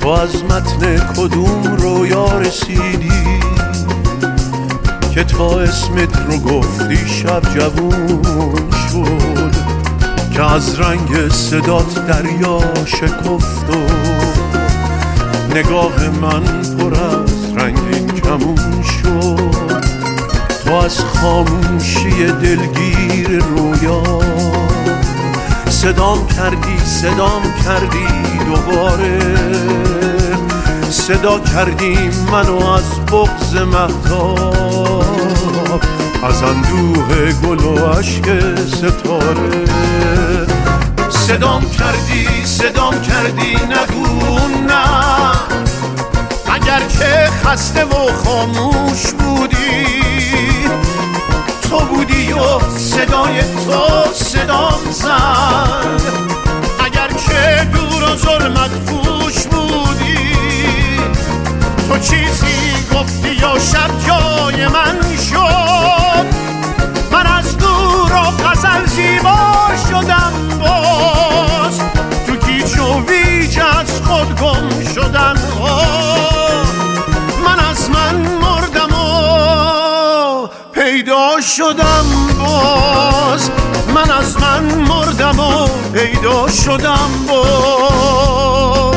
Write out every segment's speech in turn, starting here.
تو از متن کدوم رویا رسیدی که تا اسمت رو گفتی شب جوون شد، که از رنگ صدات دریا شکفت و نگاه من پر از رنگین کمون شد. تو از خاموشی دلگیر رویا صدام کردی دوباره، صدا کردی منو از بغض مهتاب، از اندوه گل و عشق ستاره. صدام کردی نگو نه، اگرچه خسته و خاموش بودی، تو بودی و صدای تو صدام زد. اگرچه دور و ظلمت پوش بودی، تو چیزی گفتی یا شب جای من شد. من از دور و غزل زیبا شدم باز، تو گیج و ویج از خود گم شدم. من از من مردم و پیدا شدم باز، من از من مردم و پیدا شدم باز.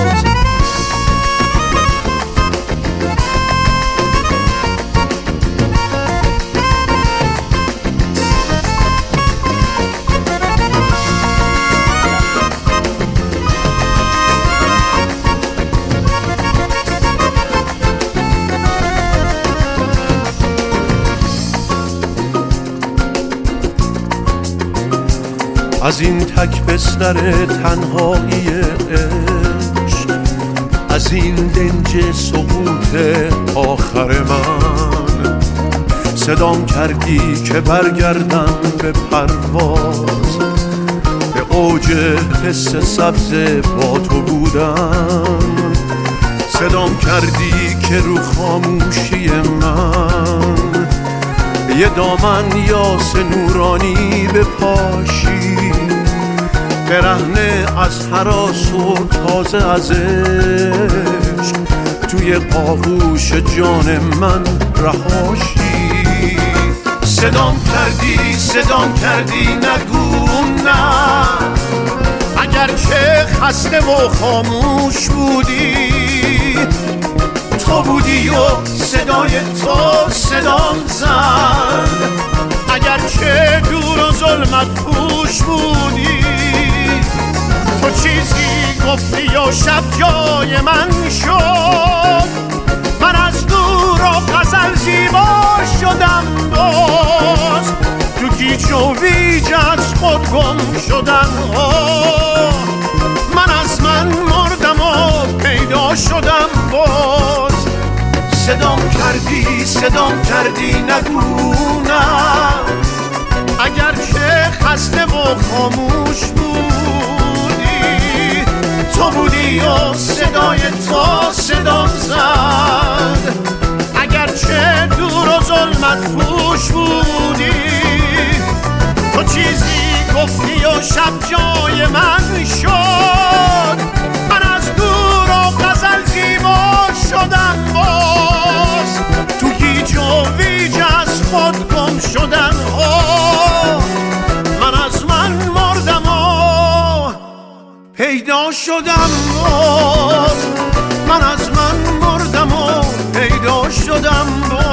از این تک بستر تنهایی عشق، از این دنج سقوط آخر من، صدام کردی که برگردم به پرواز، به اوج حس سبز با تو بودم. صدام کردی که رو خاموشی من یه دامن یاس نورانی بپاشی، برهنه از هراس و تازه از عشق توی آغوش جان من رهاشی. صدام کردی نگو نه، اگرچه خسته و خاموش بودی، تو بودی و صدای تو صدام زد. اگرچه دور و ظلمت پوش بودی، تو چیزی گفتی یا شب جای من شد. من از دور و غزل زیبا شدم باز، تو گیج و ویج از خود گم شدم. من از من مردم و پیدا شدم باز. صدام کردی نگو نه، اگرچه خسته و خاموش بودی، تو بودی و صدای تو صدام زد. اگرچه دور و ظلمت پوش بودی، تو چیزی گفتی و شب جای من شد. من از دور و غزل زیبا شدم باز، تو گیج و ویج از خود گم شدم. من از من مردم و پیدا شدم باز، من از من مردم و پیدا شدم باز.